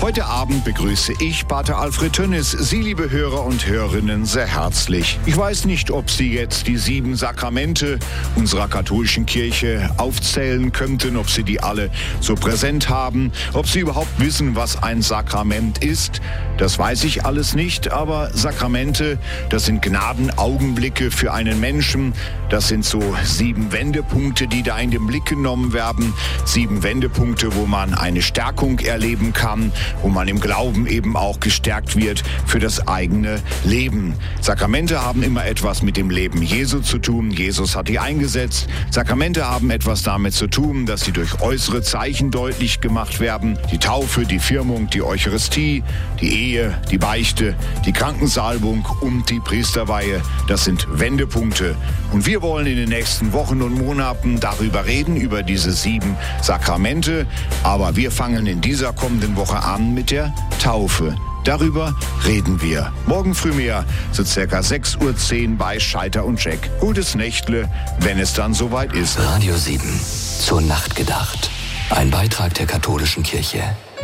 Heute Abend begrüße ich Pater Alfred Tönnis, Sie, liebe Hörer und Hörerinnen, sehr herzlich. Ich weiß nicht, ob Sie jetzt die 7 Sakramente unserer katholischen Kirche aufzählen könnten, ob Sie die alle so präsent haben, ob Sie überhaupt wissen, was ein Sakrament ist. Das weiß ich alles nicht, aber Sakramente, das sind Gnadenaugenblicke für einen Menschen. Das sind so 7 Wendepunkte, die da in den Blick genommen werden. 7 Wendepunkte, wo man eine Stärkung erleben kann, wo man im Glauben eben auch gestärkt wird für das eigene Leben. Sakramente haben immer etwas mit dem Leben Jesu zu tun. Jesus hat die eingesetzt. Sakramente haben etwas damit zu tun, dass sie durch äußere Zeichen deutlich gemacht werden. Die Taufe, die Firmung, die Eucharistie, die Ehe, die Beichte, die Krankensalbung und die Priesterweihe. Das sind Wendepunkte. Und wir wollen in den nächsten Wochen und Monaten darüber reden, über diese 7 Sakramente. Aber wir fangen in dieser kommenden Woche an mit der Taufe. Darüber reden wir. Morgen früh mehr, so circa 6:10 Uhr bei Scheiter und Jack. Gutes Nächtle, wenn es dann soweit ist. Radio 7, zur Nacht gedacht. Ein Beitrag der katholischen Kirche.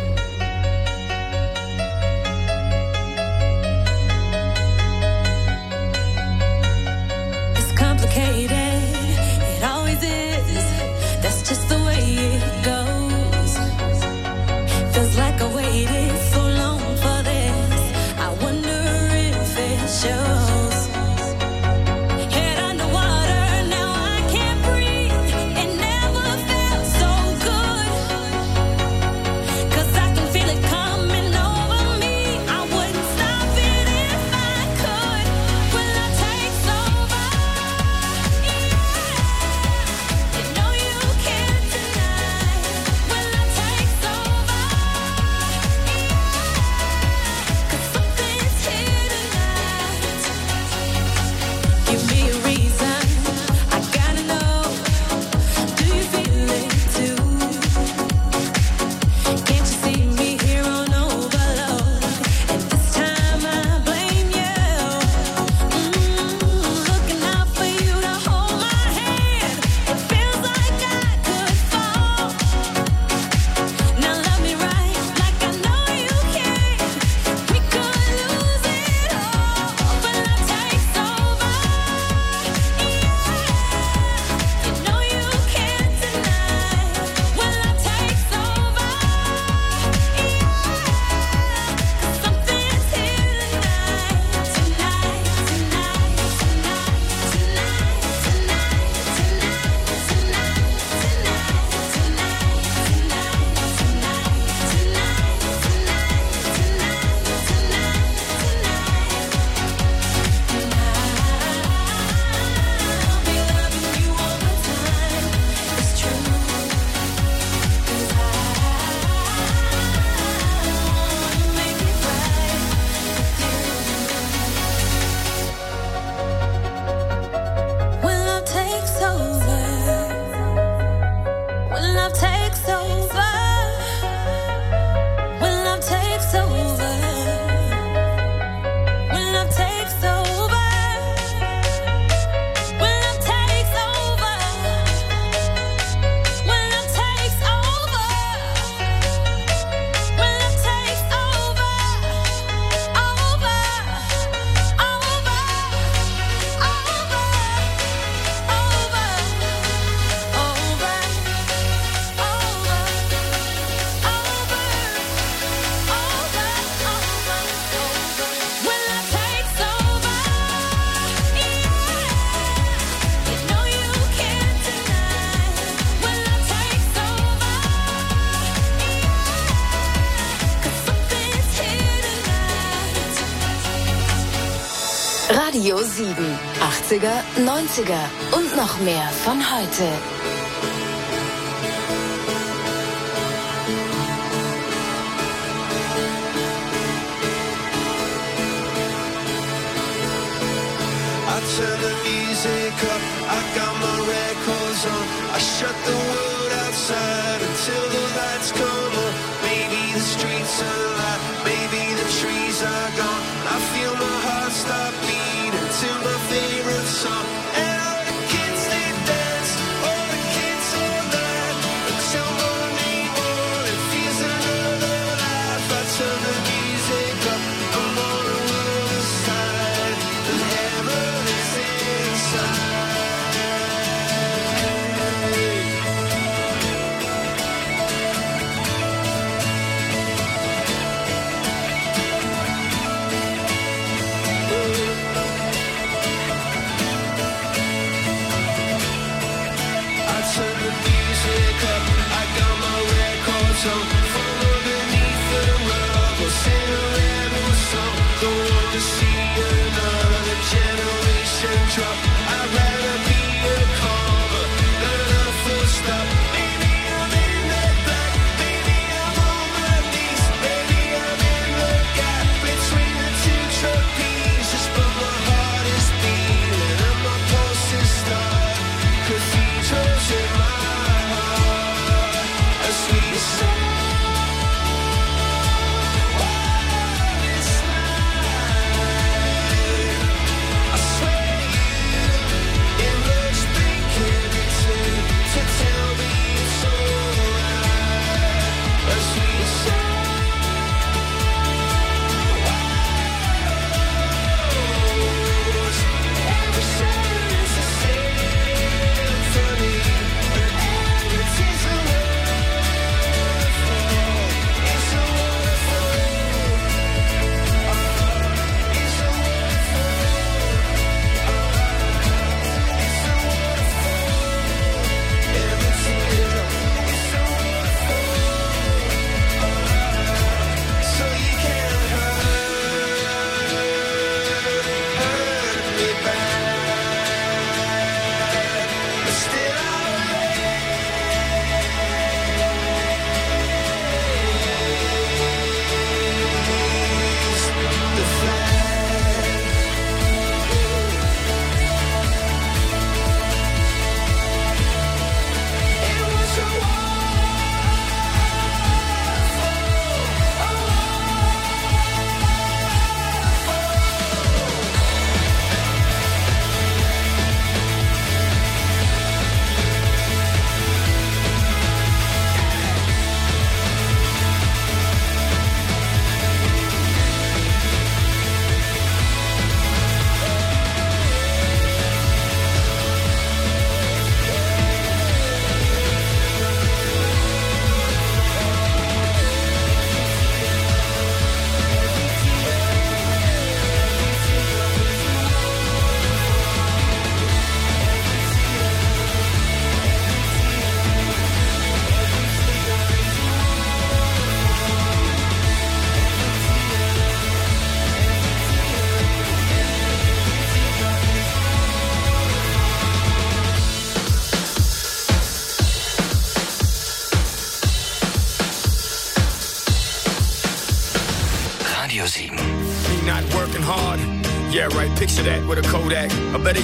Radio 7, 80er, 90er und noch mehr von heute. I turn the music up, I got my records on. I shut the world outside until the lights come on. Maybe the streets are alive, maybe the trees are gone. I feel my heart stop beating to my favorite song. And all the kids, they dance, all the kids all night until morning, it feels another life. I hard. Yeah, right, picture that with a Kodak. I better